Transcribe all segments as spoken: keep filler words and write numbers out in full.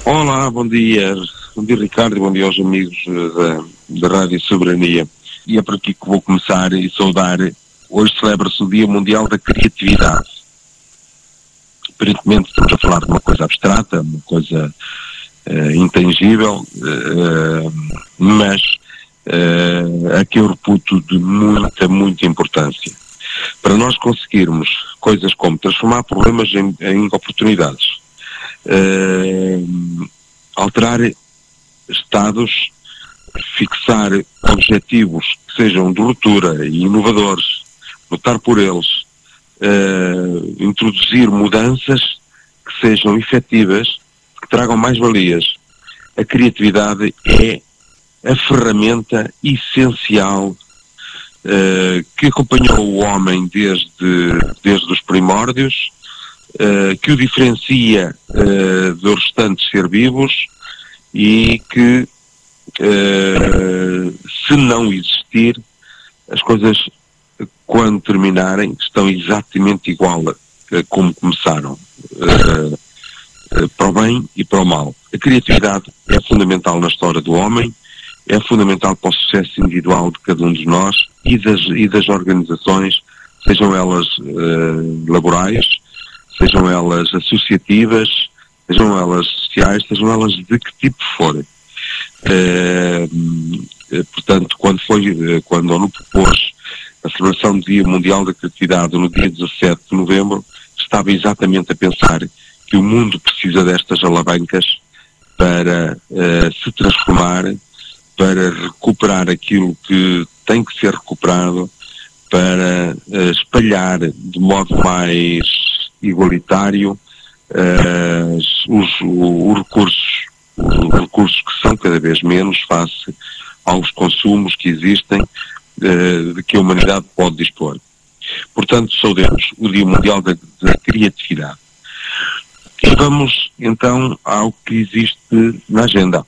Olá, bom dia. Bom dia, Ricardo, e bom dia aos amigos da, da Rádio Soberania. E é por aqui que vou começar e saudar. Hoje celebra-se o Dia Mundial da Criatividade. Aparentemente estamos a falar de uma coisa abstrata, uma coisa uh, intangível, uh, mas uh, a que eu reputo de muita, muita importância. Para nós conseguirmos coisas como transformar problemas em, em oportunidades, uh, alterar estados, fixar objetivos que sejam de ruptura e inovadores, lutar por eles, uh, introduzir mudanças que sejam efetivas, que tragam mais-valias. A criatividade é a ferramenta essencial uh, que acompanhou o homem desde, desde os primórdios, uh, que o diferencia uh, dos restantes seres vivos e que, uh, se não existir, as coisas, quando terminarem, estão exatamente igual a, a como começaram, uh, uh, para o bem e para o mal. A criatividade é fundamental na história do homem, é fundamental para o sucesso individual de cada um de nós e das, e das organizações, sejam elas uh, laborais, sejam elas associativas, sejam elas sociais, sejam elas de que tipo forem. Uh, portanto, quando foi, quando a ONU propôs a celebração do Dia Mundial da Criatividade no dia dezassete de novembro, estava exatamente a pensar que o mundo precisa destas alavancas para uh, se transformar, para recuperar aquilo que tem que ser recuperado, para uh, espalhar de modo mais igualitário uh, os, os recursos, os recursos que são cada vez menos face aos consumos que existem, uh, de que a humanidade pode dispor. Portanto, saudemos o Dia Mundial da, da Criatividade. E vamos, então, ao que existe na agenda.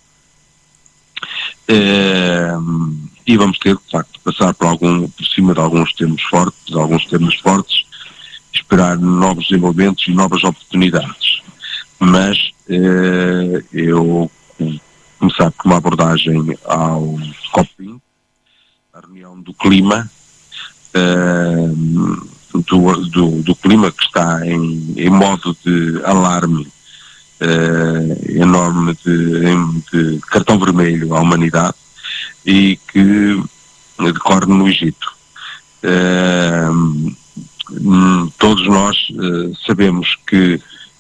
Uh, e vamos ter, de facto, passar por, algum, por cima de alguns temas fortes, de alguns temas fortes, esperar novos desenvolvimentos e novas oportunidades. Mas uh, eu começar com uma abordagem ao COP vinte, a reunião do clima, uh, do, do, do clima que está em, em modo de alarme uh, enorme, de, de cartão vermelho à humanidade, e que decorre no Egito. Uh, todos nós uh, sabemos que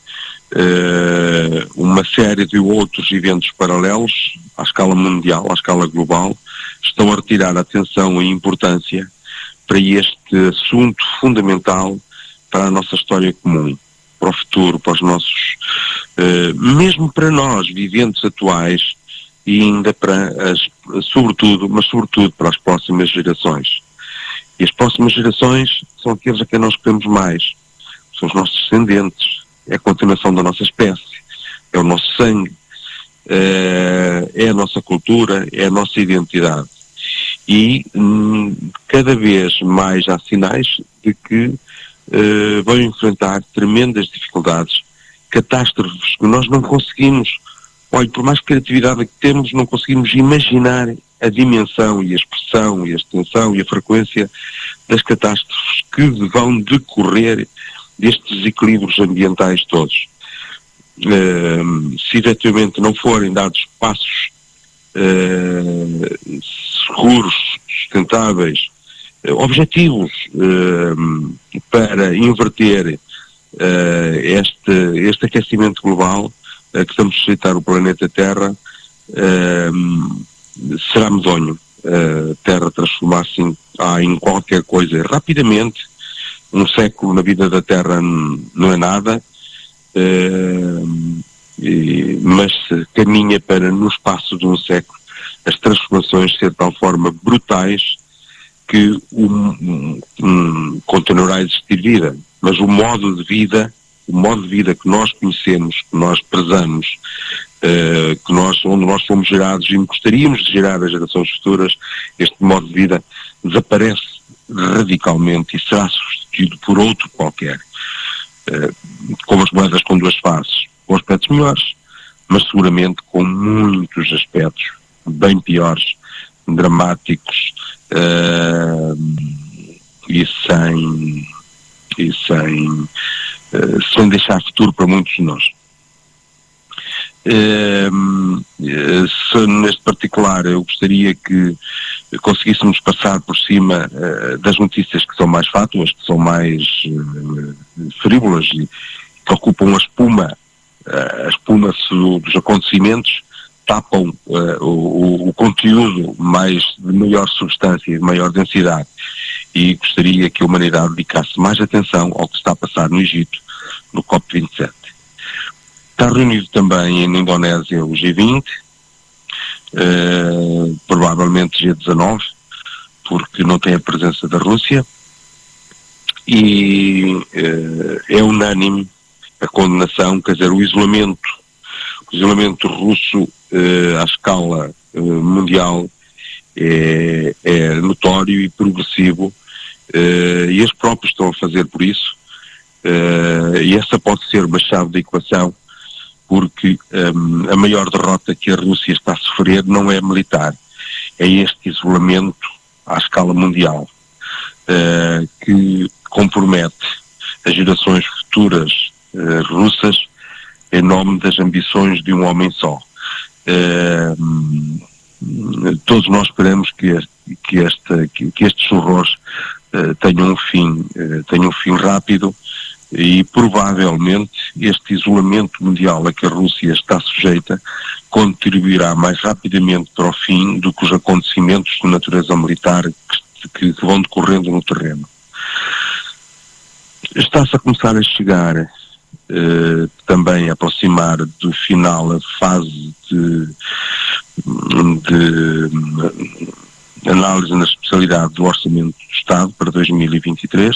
uh, uma série de outros eventos paralelos à escala mundial, à escala global, estão a retirar a atenção e importância para este assunto fundamental para a nossa história comum, para o futuro, para os nossos, uh, mesmo para nós, viventes atuais, e ainda para as, sobretudo, mas sobretudo para as próximas gerações. E as próximas gerações são aqueles a quem nós queremos mais, são os nossos descendentes, é a continuação da nossa espécie, é o nosso sangue, é, é a nossa cultura, é a nossa identidade. E hum, cada vez mais há sinais de que uh, vão enfrentar tremendas dificuldades, catástrofes que nós não conseguimos. Olha, por mais criatividade que temos, não conseguimos imaginar a dimensão e a expressão e a extensão e a frequência das catástrofes que vão decorrer destes desequilíbrios ambientais todos. Uh, se efetivamente não forem dados passos uh, seguros, sustentáveis, uh, objetivos uh, para inverter uh, este, este aquecimento global que estamos a suscitar o planeta Terra, uh, será medonho a uh, Terra transformar-se em, ah, em qualquer coisa rapidamente. Um século na vida da Terra n- não é nada, uh, e, mas caminha para, no espaço de um século, as transformações ser de tal forma brutais que um, um, um, continuará a existir vida, mas o modo de vida o modo de vida que nós conhecemos, que nós prezamos, uh, que nós, onde nós fomos gerados e gostaríamos de gerar as gerações futuras, este modo de vida desaparece radicalmente e será substituído por outro qualquer. Uh, como as moedas com duas faces, com aspectos melhores, mas seguramente com muitos aspectos bem piores, dramáticos, uh, e sem, e sem, uh, sem deixar futuro para muitos de nós. Uh, se neste particular eu gostaria que conseguíssemos passar por cima uh, das notícias que são mais fátuas, que são mais uh, frívolas e que ocupam a espuma, uh, a espuma dos acontecimentos, tapam uh, o, o conteúdo mais de maior substância e de maior densidade, e gostaria que a humanidade dedicasse mais atenção ao que está a passar no Egito, no COP vinte e sete. Está reunido também em Indonésia o G vinte, uh, provavelmente G dezanove, porque não tem a presença da Rússia, e uh, é unânime a condenação, quer dizer, o isolamento, o isolamento russo uh, à escala uh, mundial é, é notório e progressivo, uh, e eles próprios estão a fazer por isso, uh, e essa pode ser uma chave da equação, porque um, a maior derrota que a Rússia está a sofrer não é militar, é este isolamento à escala mundial, uh, que compromete as gerações futuras uh, russas em nome das ambições de um homem só. Uh, todos nós esperamos que, este, que, esta, que, que estes horrores uh, tenham um fim, uh, tenham um fim rápido, e provavelmente este isolamento mundial a que a Rússia está sujeita contribuirá mais rapidamente para o fim do que os acontecimentos de natureza militar que, que vão decorrendo no terreno. Está-se a começar a chegar, eh, também a aproximar do final a fase de, de análise na especialidade do Orçamento do Estado para dois mil e vinte e três.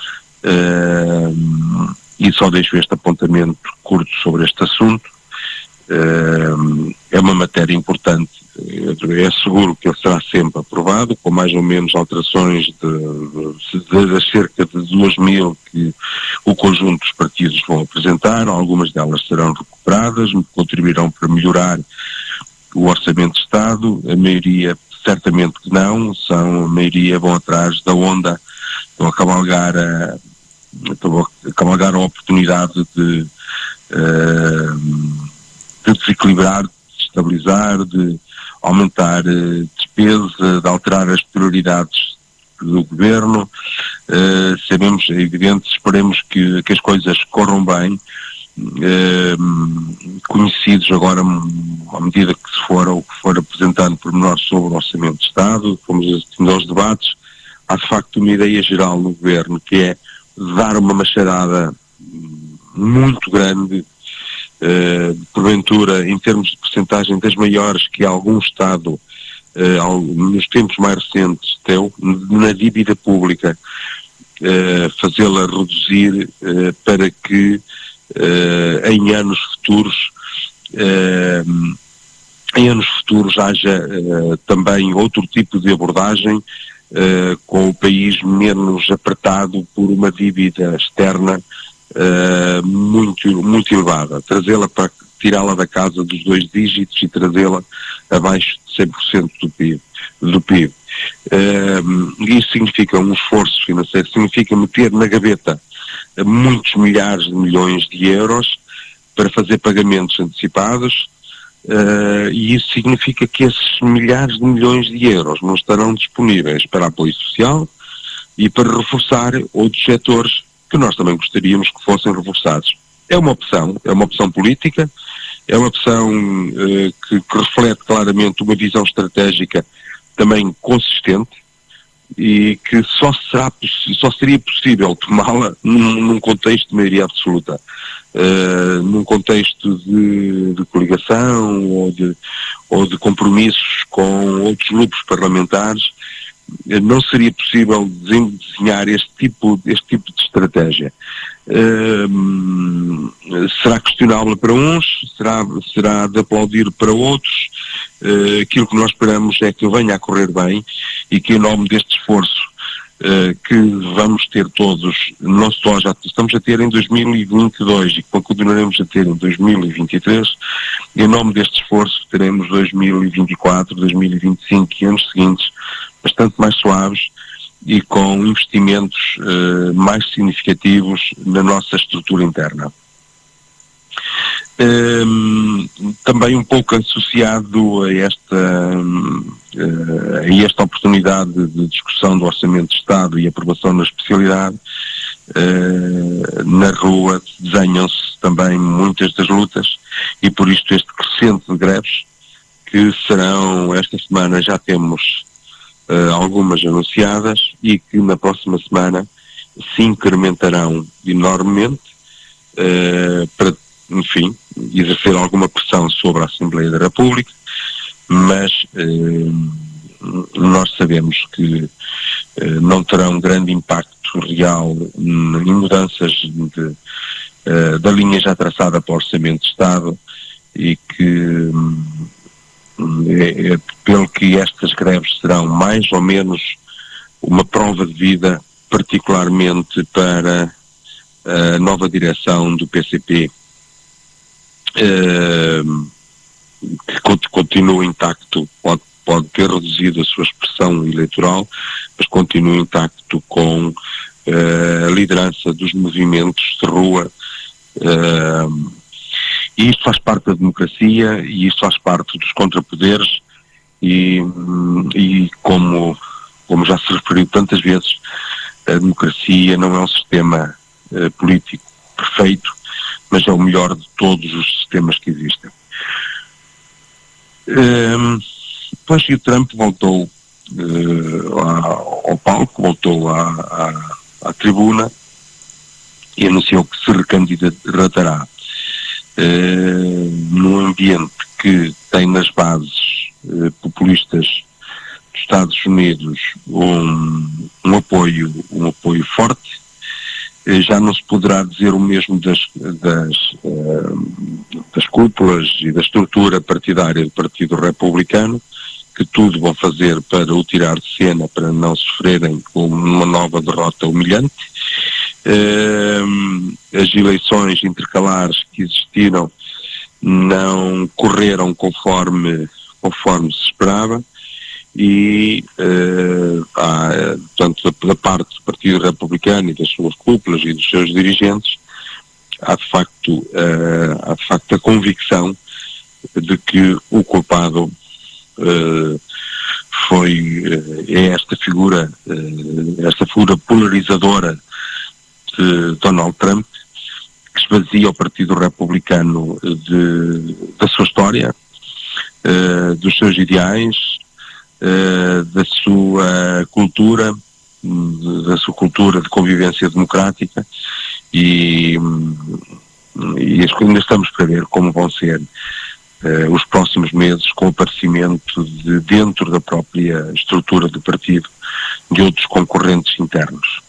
Uh, e só deixo este apontamento curto sobre este assunto. Uh, é uma matéria importante, é seguro que ele será sempre aprovado, com mais ou menos alterações de, de, de, de cerca de duas mil que o conjunto dos partidos vão apresentar. Algumas delas serão recuperadas, contribuirão para melhorar o Orçamento de Estado. A maioria certamente que não, são, a maioria vão atrás da onda, estão a cavalgar a, estão a, cavalgar a oportunidade de, uh, de desequilibrar, de estabilizar, de aumentar uh, despesa, de alterar as prioridades do governo. Uh, sabemos, é evidente, esperemos que, que as coisas corram bem. Uh, conhecidos agora, à medida que se for, ou que for apresentando pormenores sobre o Orçamento de Estado, fomos assistindo aos debates, há de facto uma ideia geral no governo, que é dar uma machadada muito grande, uh, porventura, em termos de percentagem das maiores que algum Estado, uh, nos tempos mais recentes, deu, na dívida pública, uh, fazê-la reduzir uh, para que uh, em anos futuros uh, em anos futuros haja uh, também outro tipo de abordagem, Uh, com o país menos apertado por uma dívida externa uh, muito, muito elevada, trazê-la para tirá-la da casa dos dois dígitos e trazê-la abaixo de cem por cento do P I B. Do P I B. Uh, isso significa um esforço financeiro, significa meter na gaveta muitos milhares de milhões de euros para fazer pagamentos antecipados. Uh, e isso significa que esses milhares de milhões de euros não estarão disponíveis para apoio social e para reforçar outros setores que nós também gostaríamos que fossem reforçados. É uma opção, é uma opção política, é uma opção uh, que, que reflete claramente uma visão estratégica também consistente e que só, será, só seria possível tomá-la num, num contexto de maioria absoluta. Uh, num contexto de, de coligação ou de, ou de compromissos com outros grupos parlamentares, uh, não seria possível desenhar este tipo, este tipo de estratégia. Uh, será questionável para uns, será, será de aplaudir para outros. Uh, aquilo que nós esperamos é que venha a correr bem e que, em nome deste esforço uh, que vamos ter todos, não só já estamos a ter em dois mil e vinte e dois e que continuaremos a ter em dois mil e vinte e três, em nome deste esforço teremos dois mil e vinte e quatro, dois mil e vinte e cinco e anos seguintes bastante mais suaves e com investimentos uh, mais significativos na nossa estrutura interna. Um, também um pouco associado a esta, uh, a esta oportunidade de discussão do Orçamento de Estado e aprovação na especialidade, uh, na rua desenham-se também muitas das lutas e por isto este crescente de greves que serão, esta semana já temos uh, algumas anunciadas e que na próxima semana se incrementarão enormemente uh, para, enfim, exercer alguma pressão sobre a Assembleia da República, mas uh, nós sabemos que uh, não terão grande impacto real em mudanças de, uh, da linha já traçada para o Orçamento de Estado e que É, é, pelo que estas greves serão mais ou menos uma prova de vida, particularmente para a nova direção do P C P, eh, que continua intacto, pode, pode ter reduzido a sua expressão eleitoral, mas continua intacto com eh, a liderança dos movimentos de rua. eh, E isto faz parte da democracia e isto faz parte dos contrapoderes e, e como, como já se referiu tantas vezes, a democracia não é um sistema uh, político perfeito, mas é o melhor de todos os sistemas que existem. Um, depois o Trump voltou uh, ao palco, voltou à, à, à tribuna e anunciou que se recandidatará Uh, num ambiente que tem nas bases uh, populistas dos Estados Unidos um, um apoio um apoio forte. Uh, já não se poderá dizer o mesmo das, das, uh, das cúpulas e da estrutura partidária do Partido Republicano, que tudo vão fazer para o tirar de cena, para não sofrerem com uma nova derrota humilhante. Uh, as eleições intercalares que existiram não correram conforme, conforme se esperava e uh, há, tanto da, da parte do Partido Republicano e das suas cúpulas e dos seus dirigentes há de facto, uh, há de facto a convicção de que o culpado uh, foi uh, é esta figura uh, esta figura polarizadora de Donald Trump, que esvazia o Partido Republicano de, da sua história, uh, dos seus ideais, uh, da sua cultura, de, da sua cultura de convivência democrática e, e ainda estamos para ver como vão ser uh, os próximos meses com o aparecimento de, dentro da própria estrutura do partido, de outros concorrentes internos.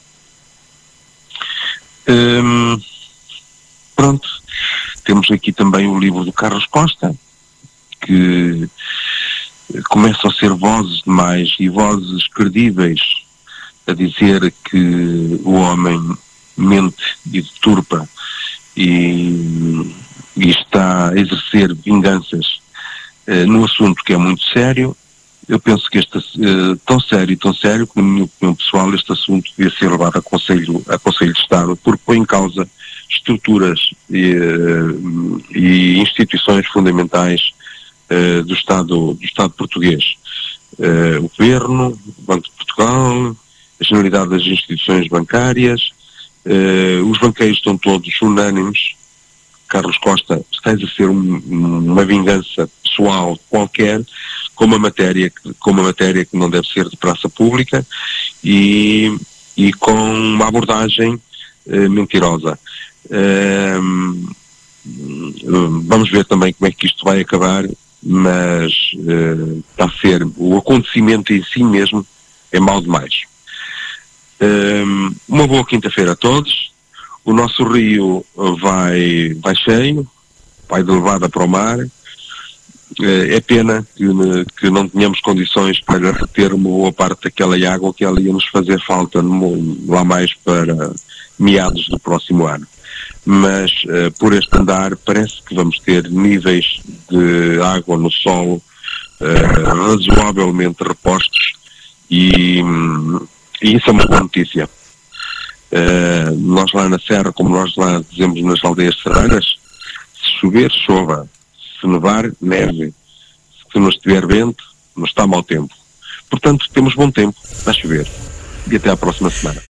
Hum, pronto, temos aqui também o livro do Carlos Costa, que começam a ser vozes demais e vozes credíveis a dizer que o homem mente e deturpa e, e está a exercer vinganças uh, num assunto que é muito sério. Eu penso que este, uh, tão sério, tão sério, que na minha opinião pessoal, este assunto devia ser levado a Conselho, a Conselho de Estado, porque põe em causa estruturas e, uh, e instituições fundamentais uh, do, Estado, do Estado português. Uh, o Governo, o Banco de Portugal, a generalidade das instituições bancárias, uh, os banqueiros estão todos unânimes. Carlos Costa está a exercer um, uma vingança pessoal qualquer com uma matéria, com uma matéria que não deve ser de praça pública e, e com uma abordagem uh, mentirosa. Uh, vamos ver também como é que isto vai acabar, mas uh, está a ser, o acontecimento em si mesmo é mau demais. Uh, uma boa quinta-feira a todos. O nosso rio vai, vai cheio, vai de levada para o mar. é pena que, que não tenhamos condições para reter uma boa parte daquela água que ela ia nos fazer falta no, lá mais para meados do próximo ano. Mas uh, por este andar parece que vamos ter níveis de água no solo uh, razoavelmente repostos e, e isso é uma boa notícia. Uh, nós lá na Serra, como nós lá dizemos nas aldeias serranas, se chover, chova. Se nevar, neve. Se não estiver vento, não está mau tempo. Portanto, temos bom tempo. Vai chover. E até à próxima semana.